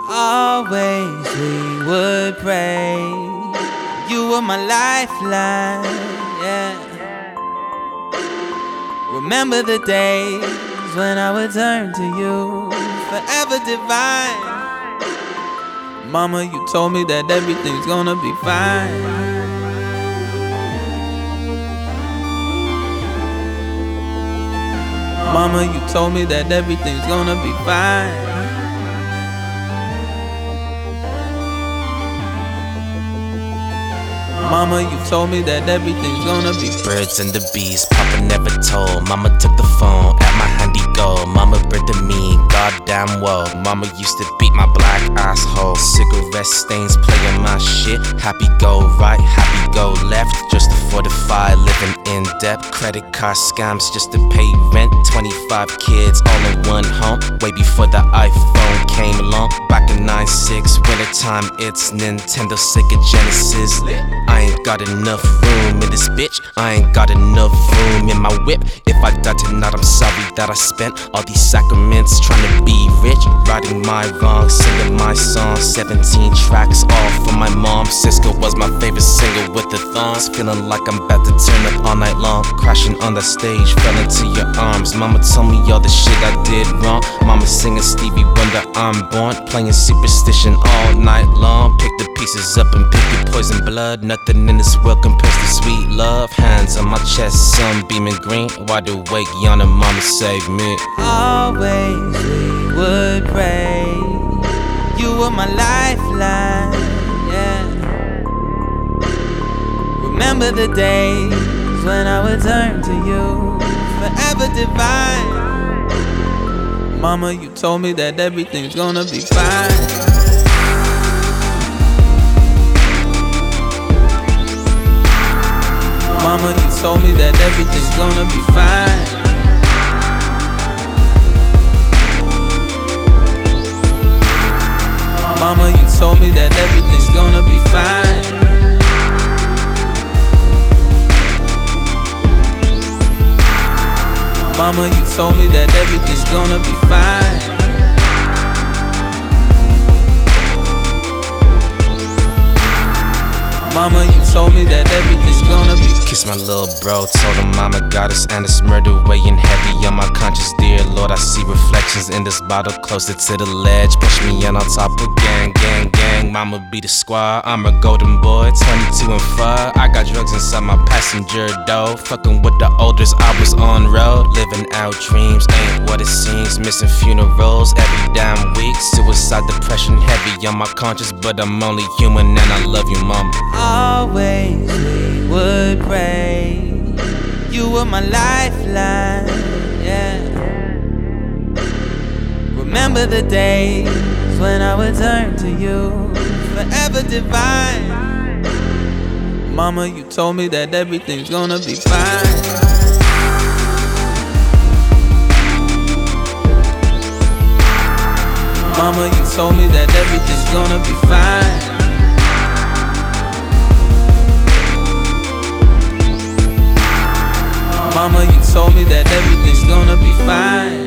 Always we would pray. You were my lifeline, yeah. Remember the days when I would turn to you, forever divine. Mama, you told me that everything's gonna be fine. Mama, you told me that everything's gonna be fine. Mama, you told me that everything's gonna be birds and the bees, Papa never told. Mama took the phone at my handy goal. Mama bred to me, goddamn well. Mama used to beat my black asshole. Cigarette stains playing my shit. Happy go right, happy go left. Just to fortify, living in debt. Credit card scams just to pay rent. 25 kids all in one home. Way before the iPhone came along. Back in 96, wintertime, it's Nintendo, Sega Genesis. I ain't got enough room in this bitch. I ain't got enough room in my whip. If I die tonight, I'm sorry that I spent all these sacraments trying to be rich. Righting my wrongs, singing my song. 17 tracks all for my mom. Cisco was my favorite singer with the thongs. Feeling like I'm about to turn up all night long. Crashing on the stage, fell into your arms. Mama told me all the shit I did wrong. Mama singing Stevie Wonder, I'm born. Playing Superstition all night long. Pick the pieces up and pick your poison blood. Nothing in this world compares to sweet love. Hands on my chest, sun beaming green. Wide awake, yawning, mama save me. Always we would pray. You were my lifeline, yeah. Remember the days when I would turn to you, forever divine. Mama, you told me that everything's gonna be fine. Mama, you told me that everything's gonna be fine. Mama, you told me that everything's gonna be fine. Mama, you told me that everything's gonna be fine. Mama, you told me that everything's gonna be. Kiss my little bro, told him mama got us and it's murder weighing heavy on my conscience. Dear Lord, I see reflections in this bottle closer to the ledge. Push me in on top of gang, gang, gang. Mama be the squad, I'm a golden boy, 22 and 5. I got drugs inside my passenger door. Fucking with the olders, I was on road. Living out dreams, ain't what it seems. Missing funerals every damn week. Suicide, depression heavy on my conscience, but I'm only human and I love you, mama. Always we would pray. You were my lifeline, yeah. Remember the days when I would turn to you, forever divine. Mama, you told me that everything's gonna be fine. Mama, you told me that everything's gonna be fine. Mama, you told me that everything's gonna be fine.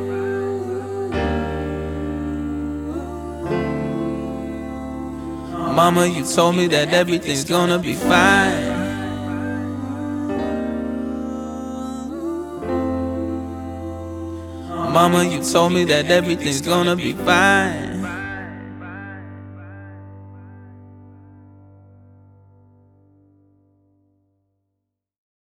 Mama, you told me that everything's gonna be fine. Mama, you told me that everything's gonna be fine.